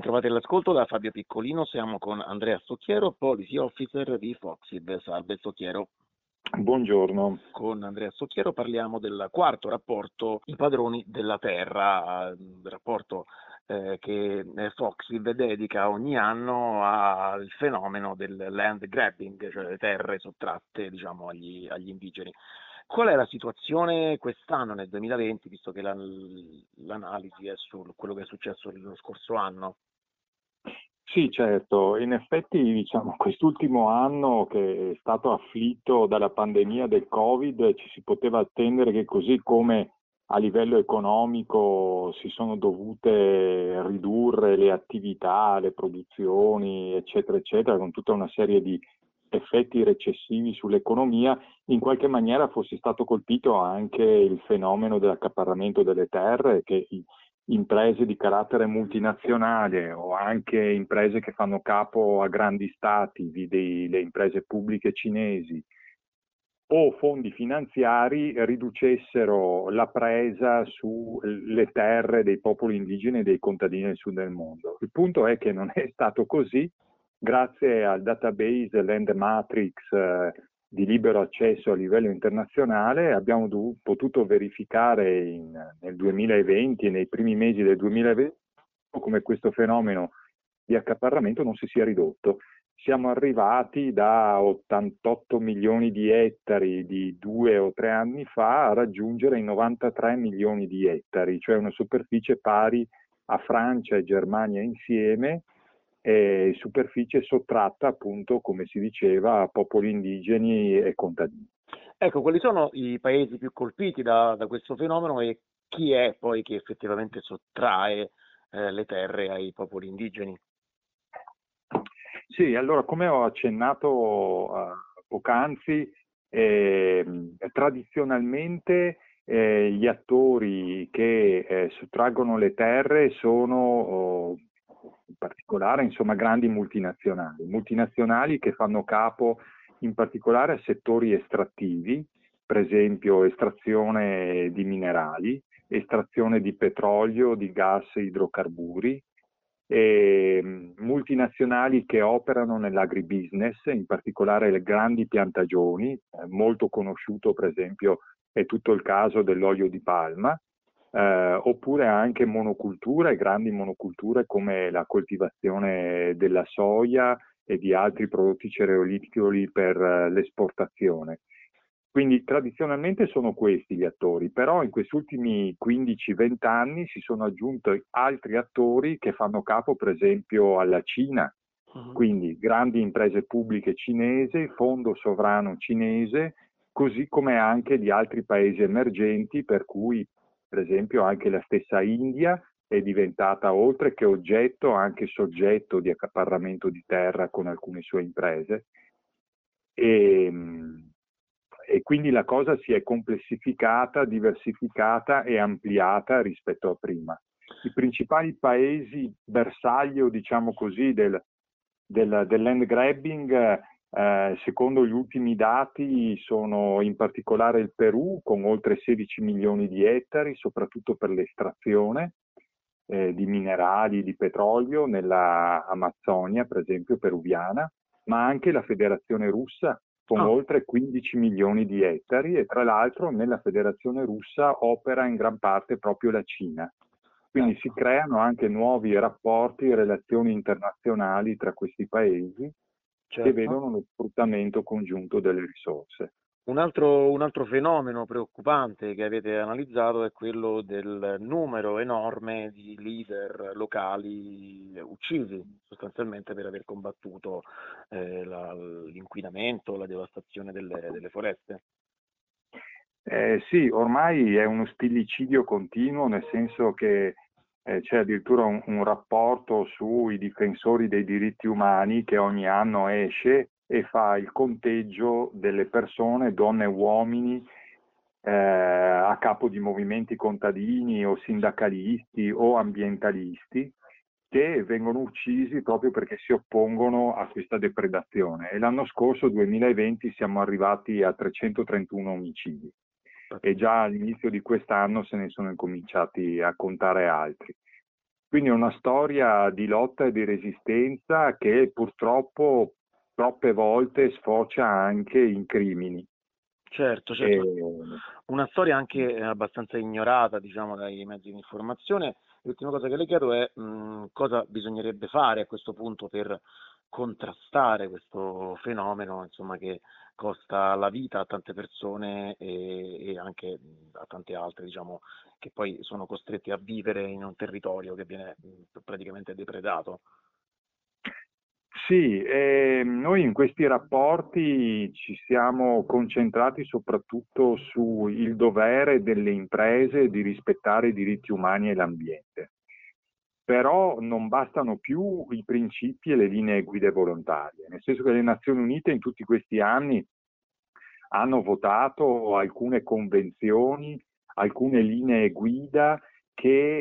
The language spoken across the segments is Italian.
Bentrovati all'ascolto da Fabio Piccolino, siamo con Andrea Stocchiero, Policy Officer di Foxid. Salve Stocchiero. Buongiorno. Con Andrea Stocchiero parliamo del quarto rapporto I padroni della terra, rapporto che Foxid dedica ogni anno al fenomeno del land grabbing, cioè le terre sottratte diciamo, agli indigeni. Qual è la situazione quest'anno, nel 2020, visto che l'analisi è su quello che è successo lo scorso anno? Sì, certo, in effetti diciamo quest'ultimo anno che è stato afflitto dalla pandemia del Covid ci si poteva attendere che così come a livello economico si sono dovute ridurre le attività, le produzioni, eccetera, eccetera, con tutta una serie di effetti recessivi sull'economia, in qualche maniera fosse stato colpito anche il fenomeno dell'accaparramento delle terre che imprese di carattere multinazionale o anche imprese che fanno capo a grandi stati, vedi le imprese pubbliche cinesi, o fondi finanziari riducessero la presa sulle terre dei popoli indigeni e dei contadini del sud del mondo. Il punto è che non è stato così. Grazie al database Land Matrix di libero accesso a livello internazionale abbiamo potuto verificare nel 2020 e nei primi mesi del 2020 come questo fenomeno di accaparramento non si sia ridotto. Siamo arrivati da 88 milioni di ettari di 2 o 3 anni fa a raggiungere i 93 milioni di ettari, cioè una superficie pari a Francia e Germania insieme, superficie sottratta appunto, come si diceva, a popoli indigeni e contadini. Ecco, quali sono i paesi più colpiti da questo fenomeno e chi è poi che effettivamente sottrae le terre ai popoli indigeni? Sì, allora come ho accennato poc'anzi, tradizionalmente gli attori che sottraggono le terre sono in particolare insomma, grandi multinazionali che fanno capo in particolare a settori estrattivi, per esempio estrazione di minerali, estrazione di petrolio, di gas e idrocarburi, multinazionali che operano nell'agribusiness, in particolare le grandi piantagioni, molto conosciuto per esempio è tutto il caso dell'olio di palma, oppure anche monoculture, grandi monoculture come la coltivazione della soia e di altri prodotti cereolicoli per l'esportazione. Quindi tradizionalmente sono questi gli attori, però in questi ultimi 15-20 anni si sono aggiunti altri attori che fanno capo per esempio alla Cina, quindi grandi imprese pubbliche cinesi, fondo sovrano cinese, così come anche di altri paesi emergenti, per cui per esempio anche la stessa India è diventata oltre che oggetto anche soggetto di accaparramento di terra con alcune sue imprese. E quindi la cosa si è complessificata, diversificata e ampliata rispetto a prima. I principali paesi bersaglio, diciamo così, del land grabbing, secondo gli ultimi dati, sono in particolare il Perù, con oltre 16 milioni di ettari, soprattutto per l'estrazione di minerali, di petrolio, nella Amazzonia, per esempio, peruviana, ma anche la Federazione Russa, con oltre 15 milioni di ettari, e tra l'altro nella Federazione Russa opera in gran parte proprio la Cina. Quindi si creano anche nuovi rapporti e relazioni internazionali tra questi paesi che vedono lo sfruttamento congiunto delle risorse. Un altro fenomeno preoccupante che avete analizzato è quello del numero enorme di leader locali uccisi sostanzialmente per aver combattuto l'inquinamento, la devastazione delle foreste. Sì, ormai è uno stillicidio continuo, nel senso che c'è addirittura un rapporto sui difensori dei diritti umani che ogni anno esce e fa il conteggio delle persone, donne e uomini, a capo di movimenti contadini o sindacalisti o ambientalisti, che vengono uccisi proprio perché si oppongono a questa depredazione. E l'anno scorso, 2020, siamo arrivati a 331 omicidi. E già all'inizio di quest'anno se ne sono incominciati a contare altri. Quindi è una storia di lotta e di resistenza che purtroppo troppe volte sfocia anche in crimini. Certo, E, certo. Una storia anche abbastanza ignorata, diciamo, dai mezzi di informazione. L'ultima cosa che le chiedo è cosa bisognerebbe fare a questo punto per contrastare questo fenomeno, insomma, che costa la vita a tante persone e anche a tante altre, diciamo, che poi sono costretti a vivere in un territorio che viene praticamente depredato. Sì, noi in questi rapporti ci siamo concentrati soprattutto sul dovere delle imprese di rispettare i diritti umani e l'ambiente. Però non bastano più i principi e le linee guida volontarie, nel senso che le Nazioni Unite in tutti questi anni hanno votato alcune convenzioni, alcune linee guida che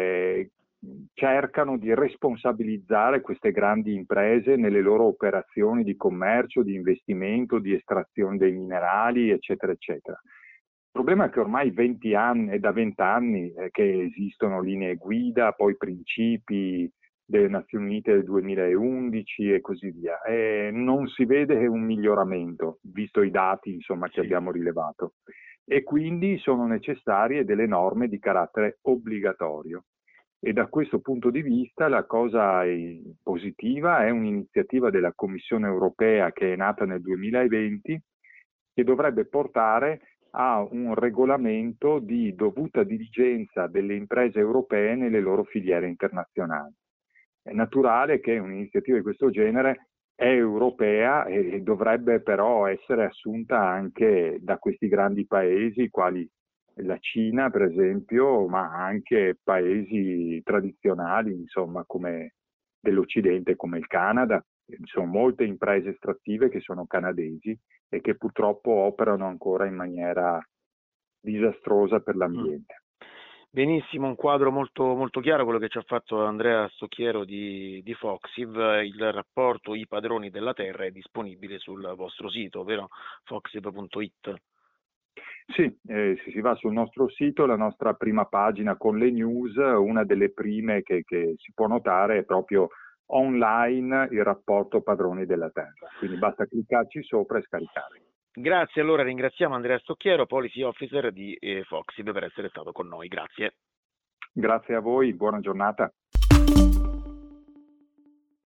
cercano di responsabilizzare queste grandi imprese nelle loro operazioni di commercio, di investimento, di estrazione dei minerali, eccetera, eccetera. Il problema è che ormai 20 anni, è da 20 anni che esistono linee guida, poi principi delle Nazioni Unite del 2011 e così via. E non si vede un miglioramento, visto i dati insomma, che Sì. abbiamo rilevato. E quindi sono necessarie delle norme di carattere obbligatorio. E da questo punto di vista la cosa positiva è un'iniziativa della Commissione europea che è nata nel 2020 che dovrebbe portare a un regolamento di dovuta diligenza delle imprese europee nelle loro filiere internazionali. È naturale che un'iniziativa di questo genere è europea e dovrebbe però essere assunta anche da questi grandi paesi quali la Cina, per esempio, ma anche paesi tradizionali, insomma, come dell'Occidente, come il Canada. Ci sono molte imprese estrattive che sono canadesi e che purtroppo operano ancora in maniera disastrosa per Mm. l'ambiente. Benissimo, un quadro molto, molto chiaro quello che ci ha fatto Andrea Stocchiero di Foxiv. Il rapporto I padroni della terra è disponibile sul vostro sito, vero? Foxiv.it. Sì, se si va sul nostro sito, la nostra prima pagina con le news, una delle prime che si può notare è proprio online il rapporto padroni della terra. Quindi basta cliccarci sopra e scaricare. Grazie, allora ringraziamo Andrea Stocchiero, Policy Officer di Foxiv, per essere stato con noi. Grazie. Grazie a voi, buona giornata.